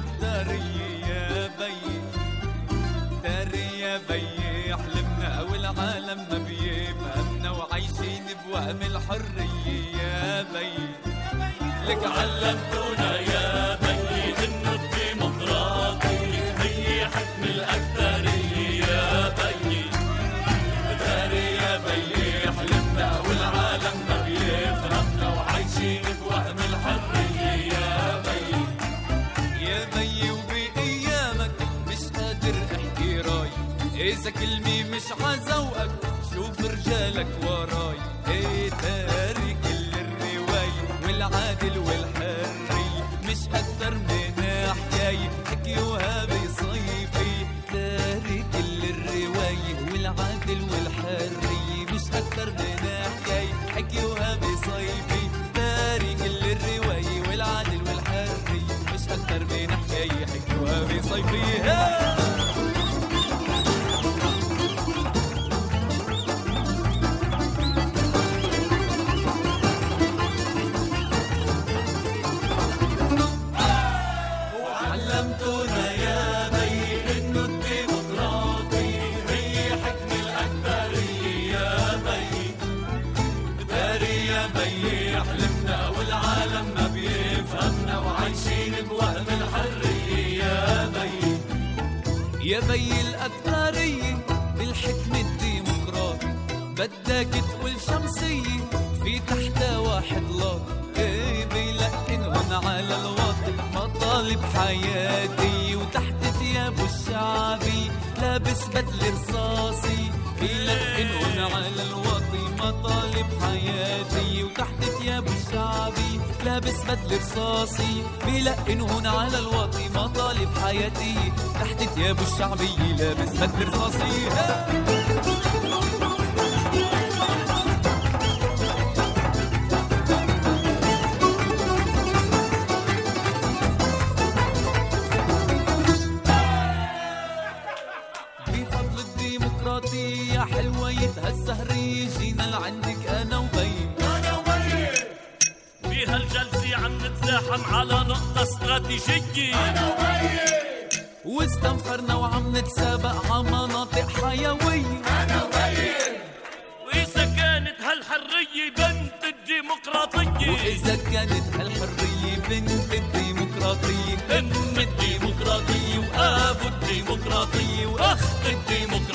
الأكترية يا بي، داري يا بي حلمنا والعالم ما بيفهمنا وعايشين بوهم الحرية يا بي. لك علمتونا يا بي إنه الديمقراطية هي حكم الأكترية يا بي، داري يا بي حلمنا والعالم ما بيفهمنا وعايشين بوهم الحرية يا بي. يا بي وبأيامك مش قادر احكي راي، إذا كلمة مش عذوقك شوف رجالك وراي. ايه داري كل الرواية والعادل والحري مش أكتر من حكاية حكيوها بصيفي. داري كل الرواية والعادل والحري مش أكتر من حكاية حكيوها بصيفي. داري كل الرواية والعادل والحري مش أكتر من حكاية حكيوها بصيفي. علمتونا يا بي إنه الديمقراطية هي حكم الأكترية يا بي، داري يا بي حلمنا والعالم ما بيفهمنا وعايشين بوهم الحرية يا بي. يا بي الأكترية بالحكم الديمقراطي بدك تقول شمسية في تحتها واحد لاطي. ايه بيلقنهن على الواطي مطالب حياتي وتحت ثيابه الشعبي لابس بدل رصاصي. بيلقنهن على الواطي مطالب حياتي وتحت ثيابه الشعبي لابس بدل رصاصي. بيلقنهن على الواطي مطالب حياتي تحت ثيابه الشعبي لابس بدل رصاصي. يا حلوة يتهالسهرية جينا لعندك أنا وبي بيها الجلسة عم نتزاحم على نقطة استراتيجية أنا وبي، واستنفرنا وعم نتسابق على مناطق حيوية أنا وبي. وإذا كانت هالحرية بنت الديمقراطية، وإذا كانت هالحرية بنت الديمقراطية، أم الديمقراطية وأبو الديمقراطية وأخ الديمقراطية.